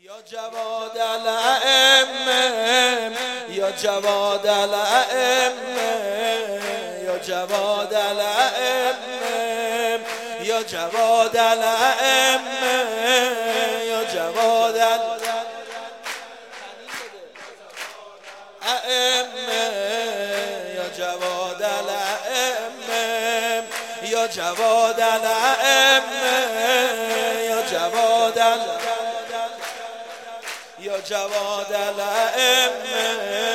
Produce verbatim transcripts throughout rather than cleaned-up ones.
یا جواد الائمه یا جواد الائمه یا جواد الائمه یا جواد الائمه یا جواد الائمه یا جواد الائمه یا جواد الائمه یا جواد یا جواد الائمه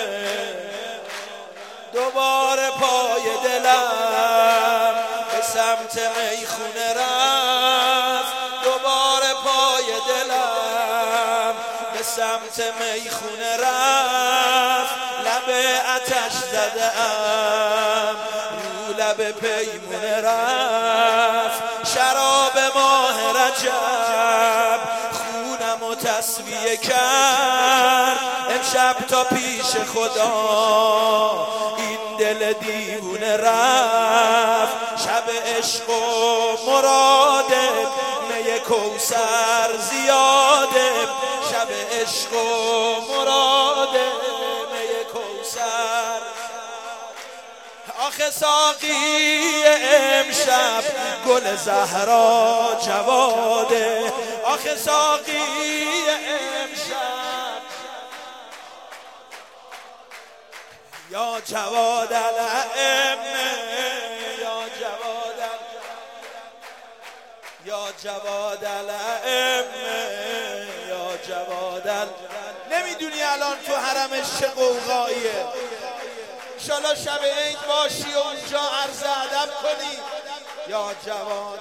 دوباره پای دلم به سمت میخونه رفت، دوباره پای دلم به سمت میخونه رفت، لب آتش زده ام رو لب پیمونه رفت، شراب ماه رجب خونم و تصفیه کرد، امشب تا پیش خدا این دل دیوونه رفت، شب عشق و مراده می کوثر زیاده، شب عشق و مراده می کوثر. آخه ساقی امشب گل زهرا جواده، آخه ساقی امشب یا جواد الائمه یا جواد یا جواد الائمه یا جواد ال... نمیدونی الان تو حرمش چه قوقاییه، انشالله شب عید باشی و اونجا عرض ادب کنی. یا جواد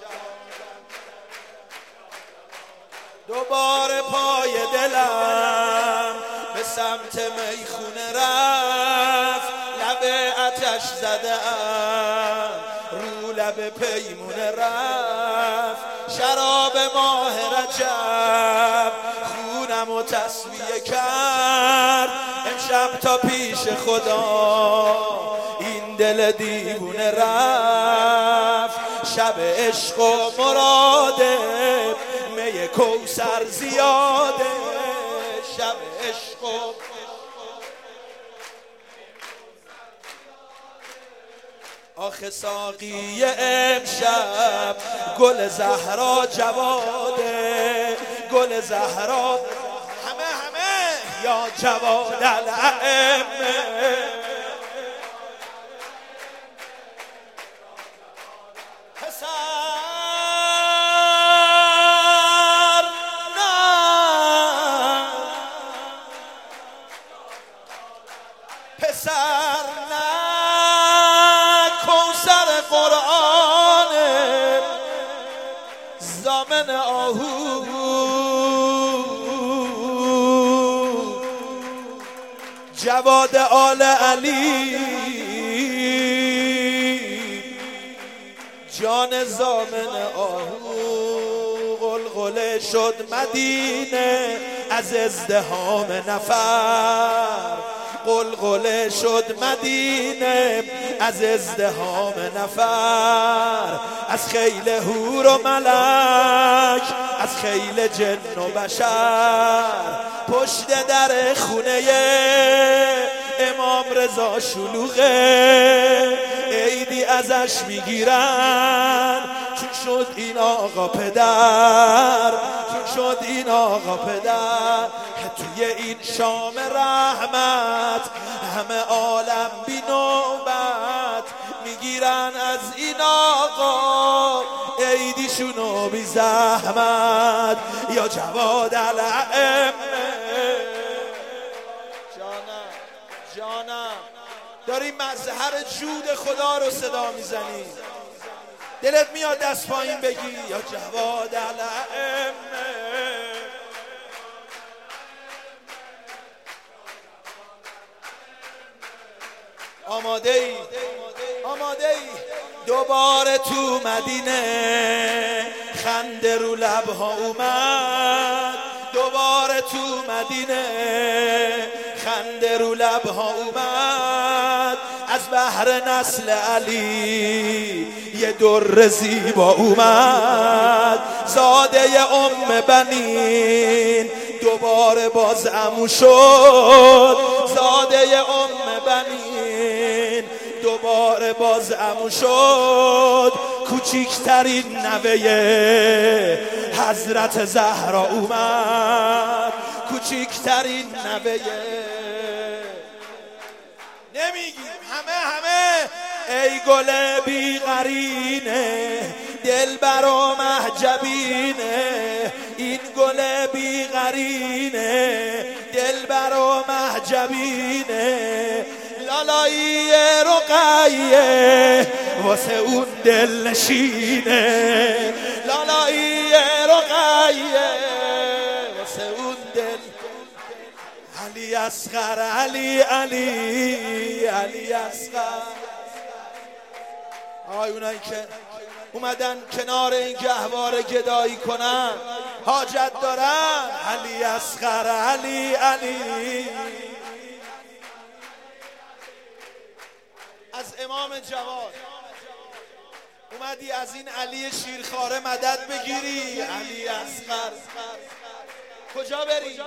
دوباره پای دلم به سمت میخونه رفت، لب آتش زده ام رو لب پیمونه رفت، شراب ماه رجب خونم و تصفیه کرد، امشب تا پیش خدا این دل دیوونه رفت، شب عشق و مراده می کوثر زیاده، شب عشق و آخه ساقی امشب گل زهرا جواده، گل زهرا همه همه یا جواد الائمه پسر نه پسر نه کوثر قرآن ضامن آهو جواد آل علی جان ضامن آهو، غلغله شد مدینه از ازدحام نفر، غلغله شد مدینه از ازدحام نفر، از خیل حور و ملک از خیل جن و بشر، پشت در خونه امام رضا شلوغه، عیدی ازش میگیرن چون شد این آقا پدر، چون شد این آقا پدر، توی این شام رحمت همه عالم بی نوبت میگیرن از این آقا عیدیشونو بی زحمت. یا جواد الائمه جانم جانم داری مظهر جود خدا رو صدا میزنی، دلت میاد دست پایین بگی یا جواد الائمه. آماده ای آماده ای دوباره تو مدینه خنده رو لبها اومد، دوباره تو مدینه خنده رو لبها اومد، از بحر نسل علی یه در زیبا اومد، زاده ام بنین دوباره باز عمو شد، زاده ام بنین دوباره باز عمو شد. کوچیکترین نوه حضرت زهرا اومد، کوچیکترین نوه. نمیگیم همه همه ای گل بیقرینه دلبر و محجبینه، این گل بیقرینه دلبر و محجبینه. لالایی رقیه واسه اون دل نشینه، لالایی رقیه واسه اون دل. علی اصغر علی علی علی اصغر. آقای اونایی که اومدن کنار این گهواره گدایی کنن حاجت دارن، علی اصغر علی علی. از امام جواد اومدی از این علی شیرخواره مدد بگیری، علی اصغر کجا بری؟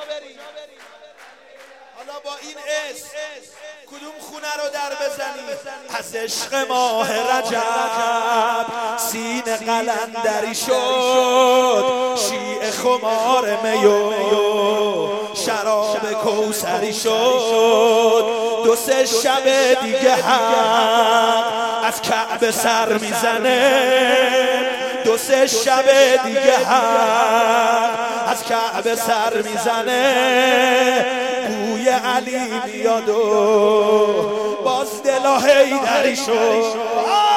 حالا با این اسم کدوم خونه رو در بزنی؟ از عشق ماه رجب سینه قلندری شد، شیعه خمار میو شراب کوثری شد. دو سه شب دیگه حق از کعبه سر میزنه، دو سه شب دیگه حق از کعبه سر میزنه. بوی علی میاد و باز دل حیدری شد.